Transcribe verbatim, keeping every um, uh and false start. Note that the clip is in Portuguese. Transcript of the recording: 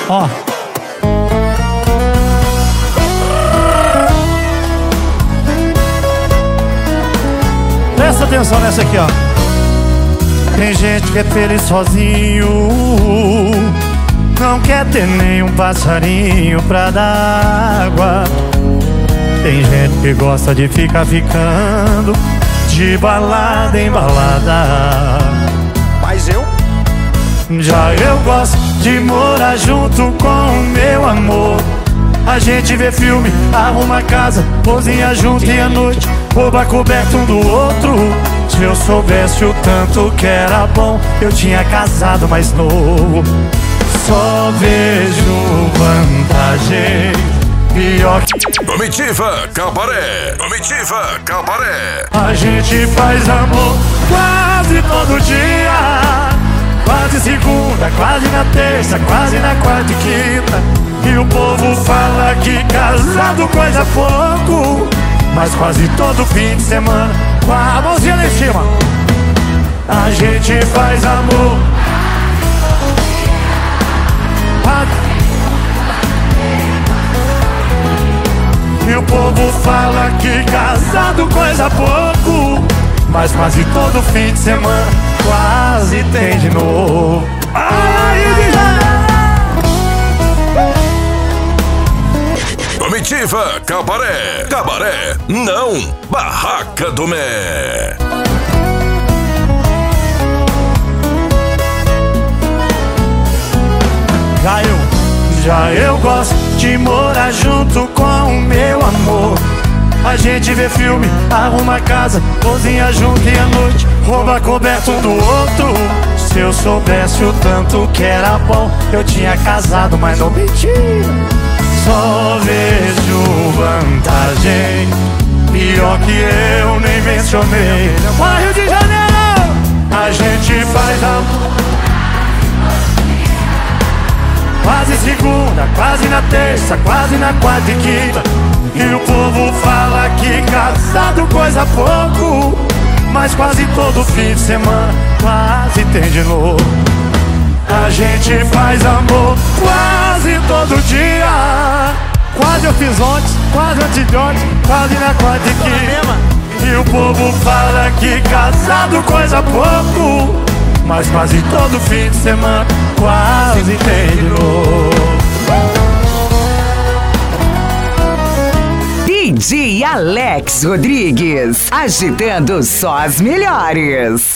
Ó. Presta atenção nessa aqui, ó. Tem gente que é feliz sozinho, não quer ter nenhum passarinho pra dar água. Tem gente que gosta de ficar ficando de balada em balada. Mas eu? Já eu gosto de morar junto com o meu amor. A gente vê filme, arruma casa, cozinha junto e à noite rouba coberto um do outro. Se eu soubesse o tanto que era bom, eu tinha casado mais novo. Só vejo vantagem, pior que... Comitiva Cabaré, Comitiva Cabaré. A gente faz amor quase todo dia, quase segunda, quase na terça, quase na quarta e quinta. E o povo fala que casado coisa pouco, mas quase todo fim de semana, com a mãozinha lá em cima, a gente faz amor. E o povo fala que casado coisa pouco, mas quase todo fim de semana quase tem de novo. Comitiva Cabaré, Cabaré, não Barraca do Mé. Já eu, já eu gosto de morar junto com o meu amor. A gente vê filme, arruma casa, cozinha junto e à noite rouba coberto um do outro. Se eu soubesse o tanto que era bom, eu tinha casado, mas não mentira. Só vejo vantagem, pior que eu nem mencionei. Vai, Rio de Janeiro! A gente faz amor quase segunda, quase na terça, quase na quarta e quinta. E o povo fala que casado coisa pouco, mas quase todo fim de semana quase tem de novo. A gente faz amor quase todo dia, quase eu fiz ontem, quase antes de ontem, quase na quarta e quinta. E o povo fala que casado coisa pouco, mas quase todo fim de semana quase tem de novo. D J Alex Rodrigues, agitando só as melhores.